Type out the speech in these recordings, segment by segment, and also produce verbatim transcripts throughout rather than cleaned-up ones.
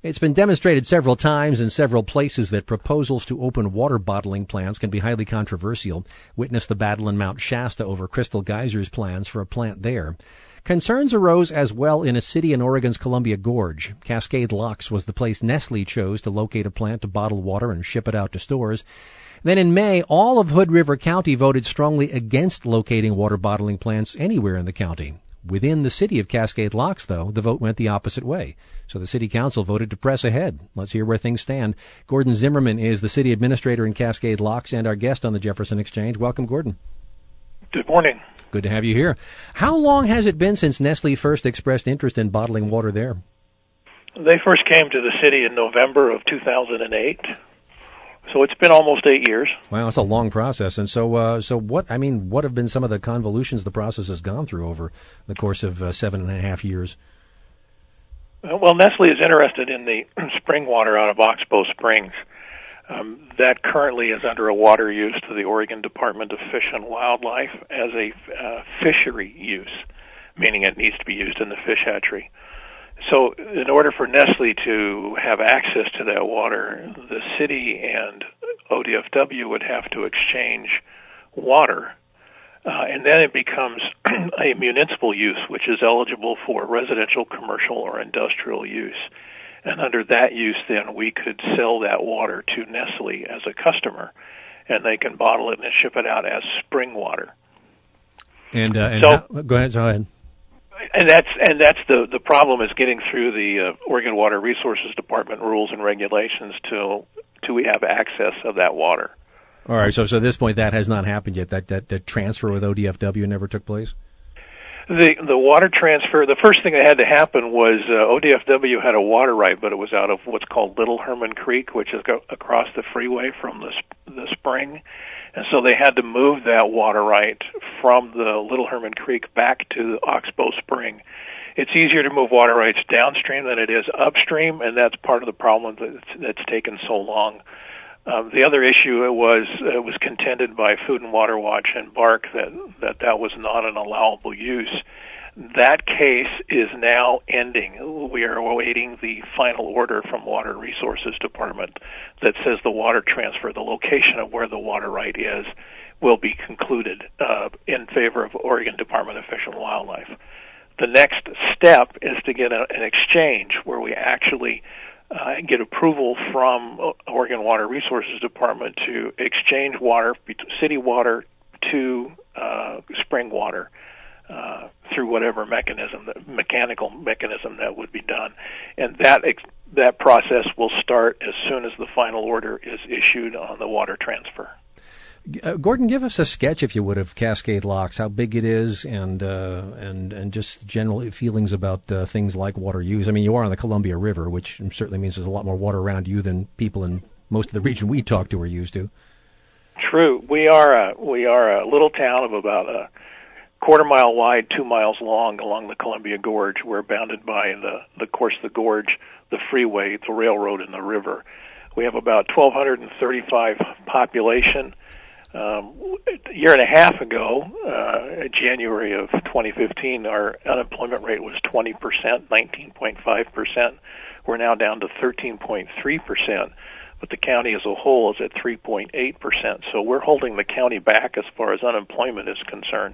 It's been demonstrated several times in several places that proposals to open water bottling plants can be highly controversial. Witness the battle in Mount Shasta over Crystal Geyser's plans for a plant there. Concerns arose as well in a city in Oregon's Columbia Gorge. Cascade Locks was the place Nestle chose to locate a plant to bottle water and ship it out to stores. Then in May, all of Hood River County voted strongly against locating water bottling plants anywhere in the county. Within the city of Cascade Locks, though, the vote went the opposite way. So the city council voted to press ahead. Let's hear where things stand. Gordon Zimmerman is the city administrator in Cascade Locks and our guest on the Jefferson Exchange. Welcome, Gordon. Good morning. Good to have you here. How long has it been since Nestle first expressed interest in bottling water there? They first came to the city in November of two thousand eight. So it's been almost eight years. Wow, it's a long process. And so, uh, so what, I mean, what have been some of the convolutions the process has gone through over the course of uh, seven and a half years? Well, Nestle is interested in the spring water out of Oxbow Springs. Um, that currently is under a water use to the Oregon Department of Fish and Wildlife as a uh, fishery use, meaning it needs to be used in the fish hatchery. So in order for Nestle to have access to that water, the city and O D F W would have to exchange water, uh, and then it becomes a municipal use, which is eligible for residential, commercial, or industrial use. And under that use, then, we could sell that water to Nestle as a customer, and they can bottle it and ship it out as spring water. And, uh, and so, how, go ahead, go ahead. And that's and that's the the problem is getting through the uh, Oregon Water Resources Department rules and regulations to to we have access of that water. All right. So, so at this point, that has not happened yet. That that, that transfer with O D F W never took place. The the water transfer. The first thing that had to happen was uh, O D F W had a water right, but it was out of what's called Little Herman Creek, which is go- across the freeway from the sp- the spring. And so they had to move that water right from the Little Herman Creek back to Oxbow Spring. It's easier to move water rights downstream than it is upstream, and that's part of the problem that's, that's taken so long. Um, the other issue it was it was contended by Food and Water Watch and BARC that, that that was not an allowable use. That case is now ending. We are awaiting the final order from Water Resources Department that says the water transfer, the location of where the water right is, will be concluded uh, in favor of Oregon Department of Fish and Wildlife. The next step is to get a, an exchange where we actually uh, get approval from Oregon Water Resources Department to exchange water, city water to uh, spring water. Uh, through whatever mechanism, the mechanical mechanism that would be done. And that ex- that process will start as soon as the final order is issued on the water transfer. Uh, Gordon, give us a sketch, if you would, of Cascade Locks, how big it is, and uh, and and just general feelings about uh, things like water use. I mean, you are on the Columbia River, which certainly means there's a lot more water around you than people in most of the region we talk to are used to. True. We are a, we are a little town of about a quarter mile wide, two miles long along the Columbia Gorge. We're bounded by the, the course of the gorge, the freeway, the railroad, and the river. We have about twelve thirty-five population. Um, a year and a half ago, uh, January of twenty fifteen, our unemployment rate was twenty percent, nineteen point five percent. We're now down to thirteen point three percent. But the county as a whole is at three point eight percent. So we're holding the county back as far as unemployment is concerned.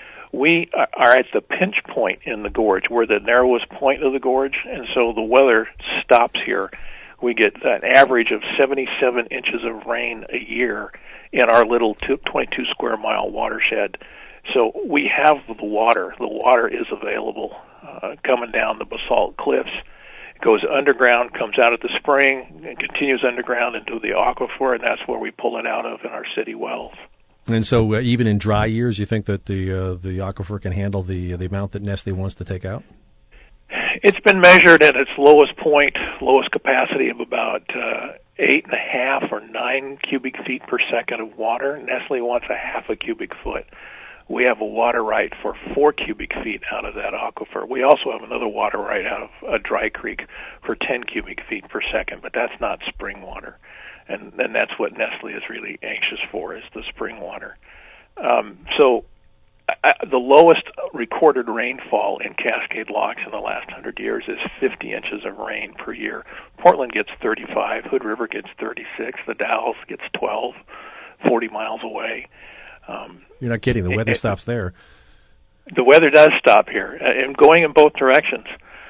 We are at the pinch point in the gorge. We're the narrowest point of the gorge, and so the weather stops here. We get an average of seventy-seven inches of rain a year in our little twenty-two square mile watershed. So we have the water. The water is available uh, coming down the basalt cliffs. It goes underground, comes out at the spring, and continues underground into the aquifer, and that's where we pull it out of in our city wells. And so, uh, even in dry years, you think that the uh, the aquifer can handle the uh, the amount that Nestle wants to take out? It's been measured at its lowest point, lowest capacity of about uh, eight and a half or nine cubic feet per second of water. Nestle wants a half a cubic foot. We have a water right for four cubic feet out of that aquifer. We also have another water right out of a dry creek for ten cubic feet per second, but that's not spring water. And, and that's what Nestle is really anxious for, is the spring water. Um, so uh, the lowest recorded rainfall in Cascade Locks in the last hundred years is fifty inches of rain per year. Portland gets thirty-five, Hood River gets thirty-six, the Dalles gets twelve, forty miles away. Um, You're not kidding. The weather it, stops there. The weather does stop here, and going in both directions.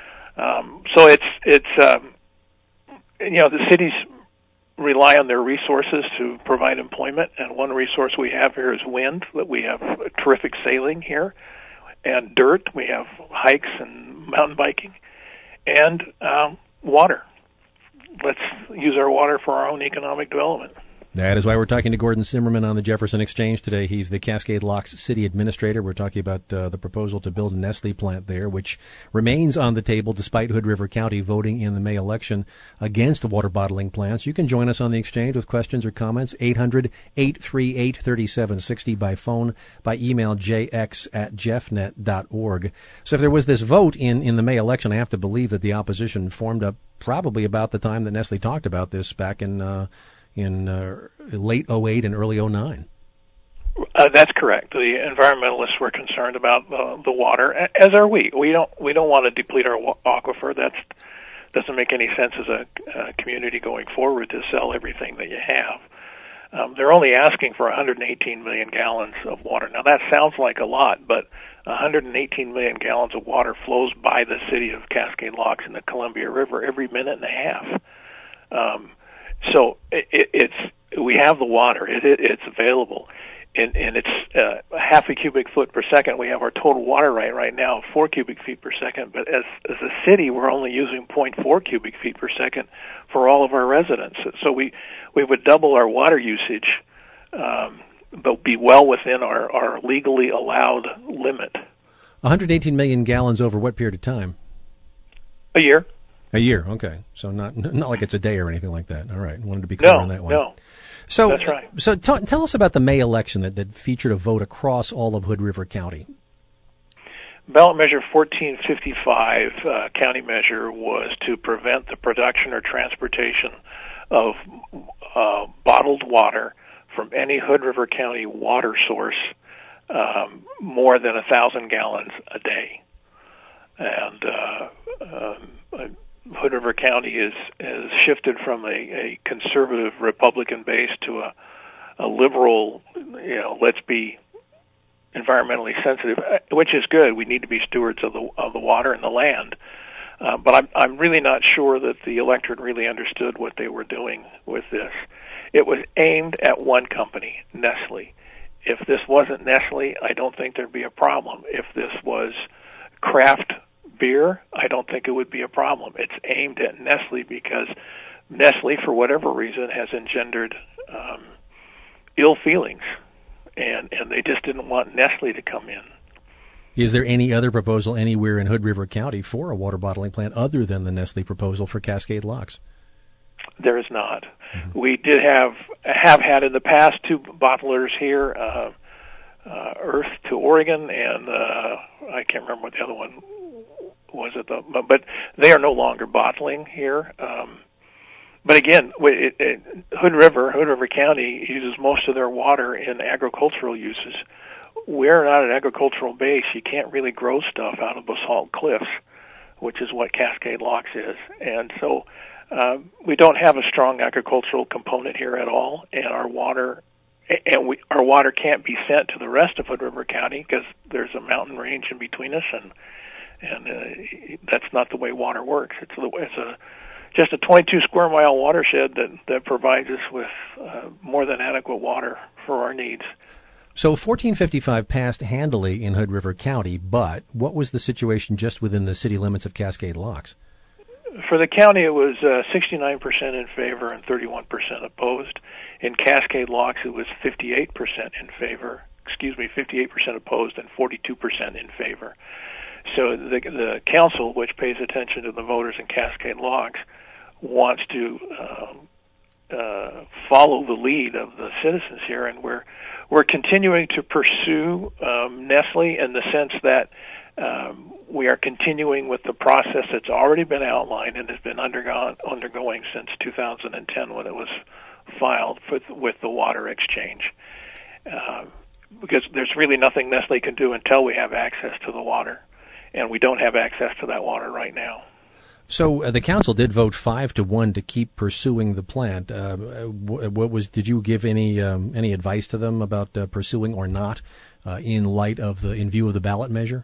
Um, so it's it's um, you know, the cities rely on their resources to provide employment, and one resource we have here is wind. That we have terrific sailing here, and dirt. We have hikes and mountain biking, and um, water. Let's use our water for our own economic development. That is why we're talking to Gordon Zimmerman on the Jefferson Exchange today. He's the Cascade Locks City Administrator. We're talking about uh, the proposal to build a Nestle plant there, which remains on the table despite Hood River County voting in the May election against water bottling plants. You can join us on the Exchange with questions or comments, eight hundred, eight three eight, three seven six zero by phone, by email, j x at jeffnet dot org. So if there was this vote in, in the May election, I have to believe that the opposition formed up probably about the time that Nestle talked about this back in uh, in uh, late oh eight and early oh nine. Uh, that's correct. The environmentalists were concerned about uh, the water, as are we. We don't we don't want to deplete our aquifer. That doesn't make any sense as a uh, community going forward to sell everything that you have. Um, they're only asking for one hundred eighteen million gallons of water. Now that sounds like a lot, but one hundred eighteen million gallons of water flows by the city of Cascade Locks in the Columbia River every minute and a half. Um, So it, it, it's we have the water; it, it, it's available, and, and it's uh, half a cubic foot per second. We have our total water right right now of four cubic feet per second, but as as a city, we're only using zero point four cubic feet per second for all of our residents. So we we would double our water usage, um, but be well within our, our legally allowed limit. one hundred eighteen million gallons over what period of time? A year. A year, okay. So not not like it's a day or anything like that. All right, wanted to be clear no, on that one. No, so that's right. So t- tell us about the May election that, that featured a vote across all of Hood River County. Ballot Measure fourteen fifty-five, uh, county measure, was to prevent the production or transportation of uh, bottled water from any Hood River County water source um, more than a thousand gallons a day. And uh, uh, Hood River County is has shifted from a, a conservative Republican base to a, a liberal, you know, let's be environmentally sensitive, which is good. We need to be stewards of the of the water and the land. Uh, but I'm I'm really not sure that the electorate really understood what they were doing with this. It was aimed at one company, Nestle. If this wasn't Nestle, I don't think there'd be a problem. If this was Kraft beer, I don't think it would be a problem. It's aimed at Nestle because Nestle, for whatever reason, has engendered um, ill feelings, and, and they just didn't want Nestle to come in. Is there any other proposal anywhere in Hood River County for a water bottling plant other than the Nestle proposal for Cascade Locks? There is not. Mm-hmm. We did have have had in the past two bottlers here, uh, uh, Earth to Oregon, and uh, I can't remember what the other one was. It the, but they are no longer bottling here. Um, but again, it, it, Hood River, Hood River County uses most of their water in agricultural uses. We're not an agricultural base. You can't really grow stuff out of basalt cliffs, which is what Cascade Locks is. And so uh, we don't have a strong agricultural component here at all, and our water and we, our water can't be sent to the rest of Hood River County because there's a mountain range in between us, and and uh, that's not the way water works. It's a, it's a just a twenty-two square mile watershed that that provides us with uh, more than adequate water for our needs. So fourteen fifty-five passed handily in Hood River County, but what was the situation just within the city limits of Cascade Locks? For the county, it was uh, sixty-nine percent in favor and thirty-one percent opposed. In Cascade Locks, it was fifty-eight percent in favor, excuse me, fifty-eight percent opposed and forty-two percent in favor. So the, the council, which pays attention to the voters in Cascade Locks, wants to um, uh, follow the lead of the citizens here, and we're we're continuing to pursue um, Nestle in the sense that um, we are continuing with the process that's already been outlined and has been undergone, undergoing since two thousand ten when it was filed with, with the water exchange. Uh, because there's really nothing Nestle can do until we have access to the water, and we don't have access to that water right now. So uh, the council did vote five to one to keep pursuing the plant. Uh, what was? Did you give any um, any advice to them about uh, pursuing or not, uh, in light of the in view of the ballot measure?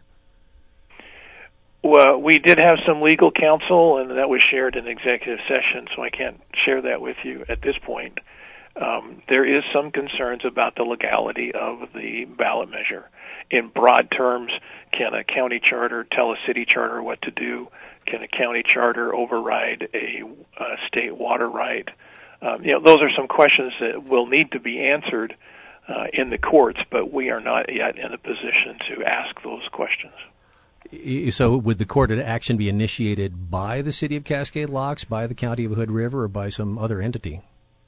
Well, we did have some legal counsel, and that was shared in executive session, so I can't share that with you at this point. Um, there is some concerns about the legality of the ballot measure. In broad terms, can a county charter tell a city charter what to do? Can a county charter override a, a state water right? Um, you know, those are some questions that will need to be answered uh, in the courts, but we are not yet in a position to ask those questions. So would the court action be initiated by the city of Cascade Locks, by the county of Hood River, or by some other entity?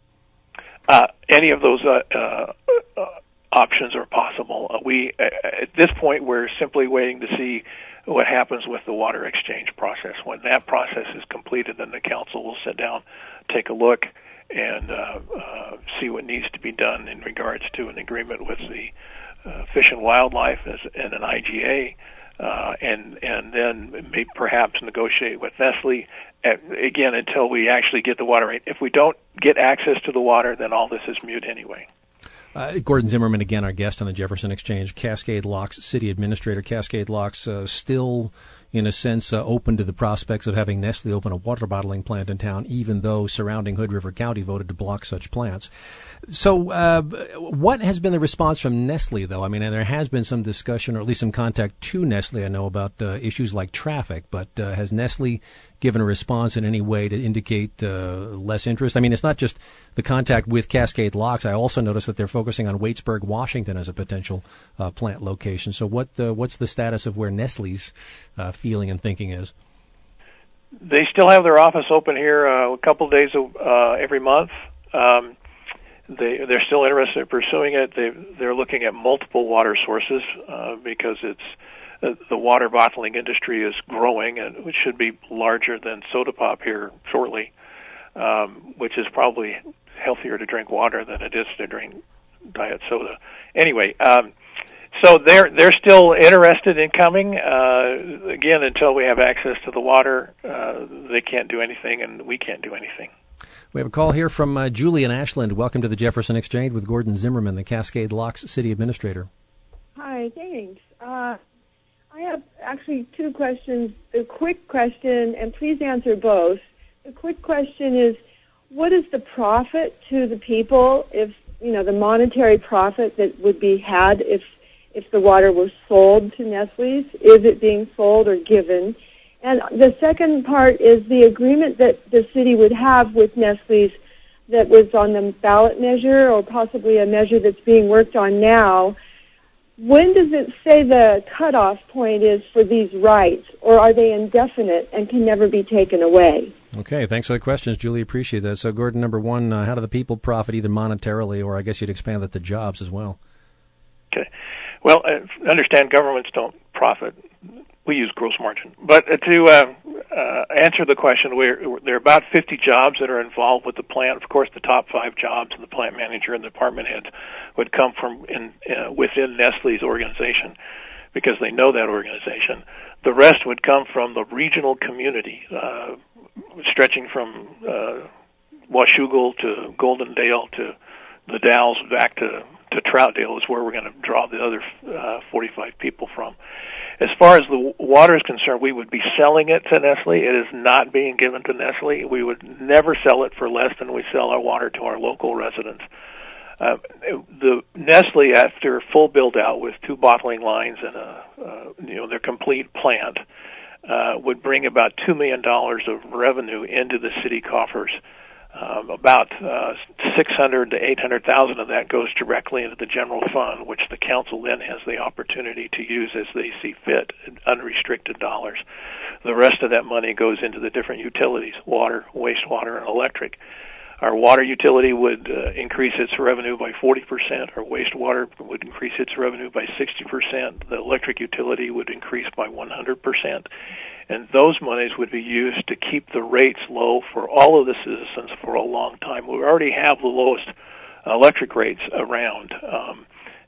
Uh, any of those uh, uh, uh, options are possible. Uh, we, uh, at this point, we're simply waiting to see what happens with the water exchange process. When that process is completed, then the council will sit down, take a look, and uh, uh, see what needs to be done in regards to an agreement with the uh, Fish and Wildlife as, and an I G A, uh, and and then maybe perhaps negotiate with Nestle. At, again, until we actually get the water right. If we don't get access to the water, then all this is moot anyway. Uh, Gordon Zimmerman, again, our guest on the Jefferson Exchange, Cascade Locks City Administrator. Cascade Locks uh, still, in a sense, uh, open to the prospects of having Nestle open a water bottling plant in town, even though surrounding Hood River County voted to block such plants. So uh, what has been the response from Nestle, though? I mean, and there has been some discussion, or at least some contact to Nestle, I know, about uh, issues like traffic, but uh, has Nestle given a response in any way to indicate uh, less interest? I mean, it's not just the contact with Cascade Locks. I also noticed that they're focusing on Waitsburg, Washington as a potential uh, plant location. So what uh, what's the status of where Nestle's uh, feeling and thinking is? They still have their office open here uh, a couple of days uh, every month. Um, they, they're still interested in pursuing it. They, they're looking at multiple water sources uh, because it's uh, the water bottling industry is growing, and it should be larger than soda pop here shortly, um, which is probably healthier to drink water than it is to drink diet soda. Anyway, um, so they're they're still interested in coming. Uh, again, until we have access to the water, uh, they can't do anything, and we can't do anything. We have a call here from uh, Julie in Ashland. Welcome to the Jefferson Exchange with Gordon Zimmerman, the Cascade Locks City Administrator. Hi, thanks. Uh, I have actually two questions. The quick question, and please answer both. The quick question is, what is the profit to the people if, you know, the monetary profit that would be had if if the water was sold to Nestle's? Is it being sold or given? And the second part is the agreement that the city would have with Nestle's that was on the ballot measure or possibly a measure that's being worked on now. When does it say the cutoff point is for these rights, or are they indefinite and can never be taken away? Okay, thanks for the questions, Julie. Appreciate that. So, Gordon, number one, uh, how do the people profit either monetarily or I guess you'd expand that to jobs as well? Okay. Well, uh, understand governments don't profit. We use gross margin. But uh, to uh, uh, answer the question, we're, there are about fifty jobs that are involved with the plant. Of course, the top five jobs, the plant manager and the department heads, would come from in, uh, within Nestle's organization because they know that organization. The rest would come from the regional community, uh, stretching from uh, Washougal to Goldendale to the Dalles back to, to Troutdale is where we're going to draw the other uh, forty-five people from. As far as the water is concerned, we would be selling it to Nestle. It is not being given to Nestle. We would never sell it for less than we sell our water to our local residents. Uh, the Nestle, after full build-out with two bottling lines and a, uh, you know, their complete plant, uh, would bring about two million dollars of revenue into the city coffers. Um, about uh, six hundred to eight hundred thousand of that goes directly into the general fund, which the council then has the opportunity to use as they see fit, unrestricted dollars. The rest of that money goes into the different utilities: water, wastewater, and electric. Our water utility would uh, increase its revenue by forty percent. Our wastewater would increase its revenue by sixty percent. The electric utility would increase by one hundred percent. And those monies would be used to keep the rates low for all of the citizens for a long time. We already have the lowest electric rates around. Um,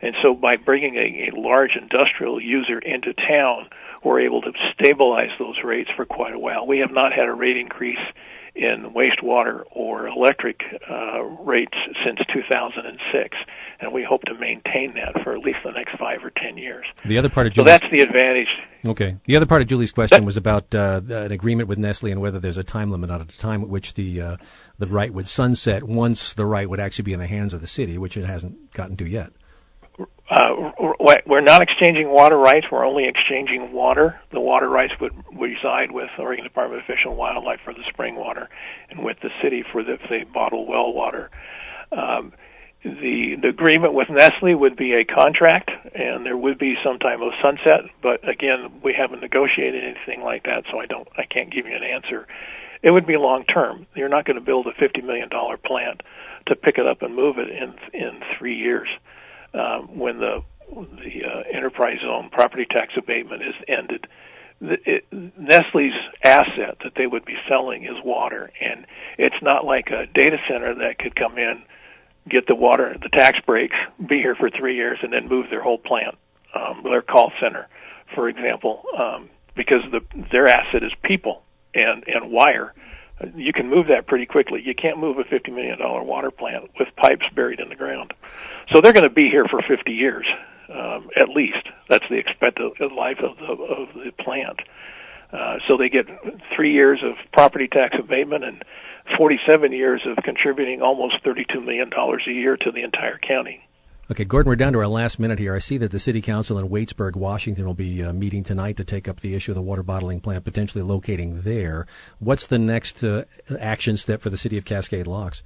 And so by bringing a, a large industrial user into town, we're able to stabilize those rates for quite a while. We have not had a rate increase in wastewater or electric uh, rates since two thousand six, and we hope to maintain that for at least the next five or ten years. The other part of so Julie's, that's the advantage. Okay. The other part of Julie's question was about uh, an agreement with Nestle and whether there's a time limit on it, a time at which the uh, the right would sunset once the right would actually be in the hands of the city, which it hasn't gotten to yet. Uh, we're not exchanging water rights. We're only exchanging water. The water rights would reside with the Oregon Department of Fish and Wildlife for the spring water, and with the city for the, the bottled well water. Um, the, the agreement with Nestle would be a contract, and there would be some time of sunset. But again, we haven't negotiated anything like that, so I don't, I can't give you an answer. It would be long term. You're not going to build a fifty million dollars plant to pick it up and move it in in three years. Um, when the the uh, enterprise zone property tax abatement is ended, the, it, Nestle's asset that they would be selling is water, and it's not like a data center that could come in, get the water, the tax breaks, be here for three years, and then move their whole plant, um, their call center, for example, um, because the, their asset is people and, and wire. You can move that pretty quickly. You can't move a fifty million dollars water plant with pipes buried in the ground. So they're going to be here for fifty years, um, at least. That's the expected life of the, of the plant. Uh, so they get three years of property tax abatement and forty-seven years of contributing almost thirty-two million dollars a year to the entire county. Okay, Gordon, we're down to our last minute here. I see that the City Council in Waitsburg, Washington will be uh, meeting tonight to take up the issue of the water bottling plant potentially locating there. What's the next uh, action step for the City of Cascade Locks?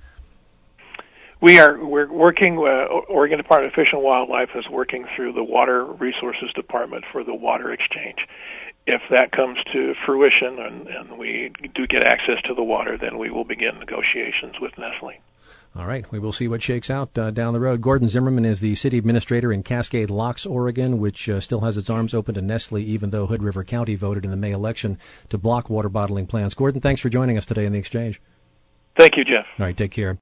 We are we're working. Uh, Oregon Department of Fish and Wildlife is working through the Water Resources Department for the water exchange. If that comes to fruition and, and we do get access to the water, then we will begin negotiations with Nestle. All right. We will see what shakes out uh, down the road. Gordon Zimmerman is the city administrator in Cascade Locks, Oregon, which uh, still has its arms open to Nestle, even though Hood River County voted in the May election to block water bottling plants. Gordon, thanks for joining us today in the Exchange. Thank you, Jeff. All right. Take care.